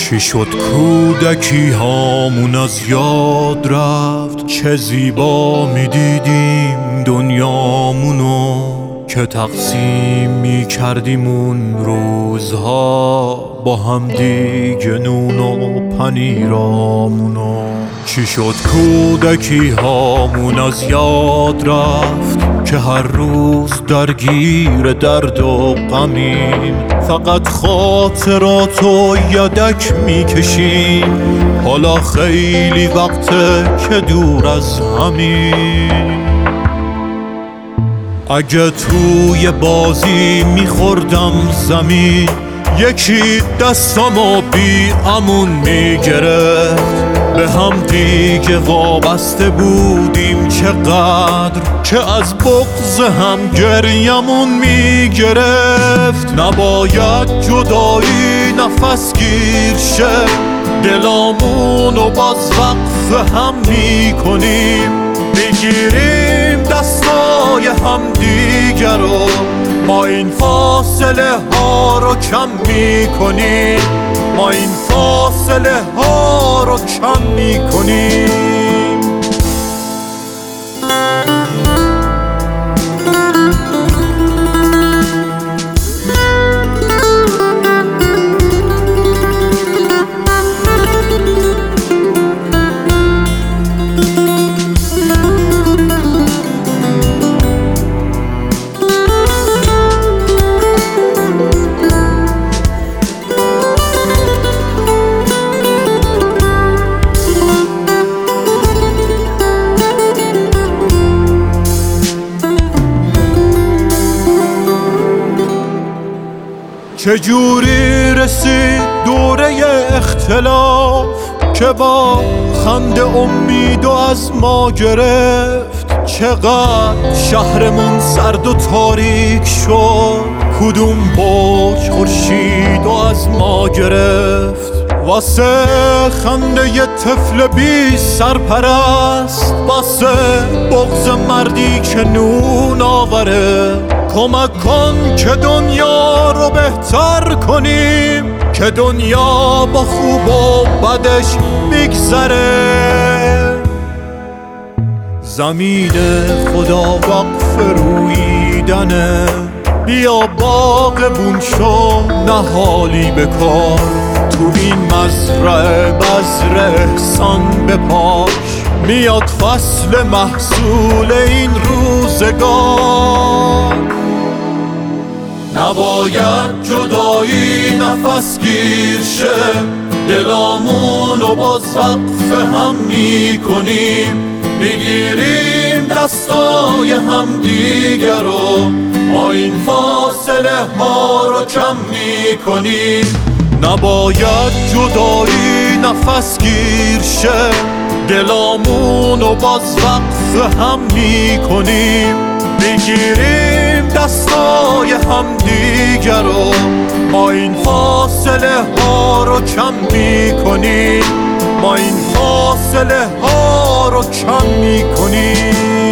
چی شد کودکی هامون از یاد رفت، چه زیبا میدیدیم دنیامونو که تقسیم میکردیم اون روزها با هم دیگه نون و پنیرامونو. چی شد کودکی هامون از یاد رفت که هر روز درگیر درد و غمیم، فقط خاطراتو یدک میکشیم، حالا خیلی وقته که دور از همیم. اگه توی بازی میخوردم زمین، یکی دستمو بی امون میگرفت، به هم دیگه وابسته بودیم چقدر که از بغض هم گریمون میگرفت. نباید جدایی نفس گیر شه، دلامونو باز وقف هم میکنیم، میگیریم دستای هم دیگر رو، ما این فاصله ها رو کم میکنیم، ما این فاصله ها رو کم میکنیم. چجوری رسید دوره اختلاف که با خنده امیدو از ما گرفت، چقدر شهرمون سرد و تاریک شد، کدوم برج خورشیدو از ما گرفت. واسه خنده یه طفل بی سرپرست، واسه بغض مردی که نون آوره، کمک کن که دنیا رو بهتر کنیم، که دنیا با خوب و بدش بگذره. زمین خدا وقف رویدنه، بیا باغبون شو نهالی بکار، تو این مزرعه بذر احسان بپاش، میاد فصل محصول این روزگار. نباید جدایی نفس گیر شه، دلامونو باز وقف هم میکنیم، میگیریم دستای هم دیگر رو، ما این فاصله ها رو کم میکنیم. نباید جدایی نفس گیر شه، دلامونو باز وقف هم میکنیم، میگیریم دستای هم دیگر رو، ما این فاصله ها رو کم میکنیم، ما این فاصله ها رو کم میکنیم.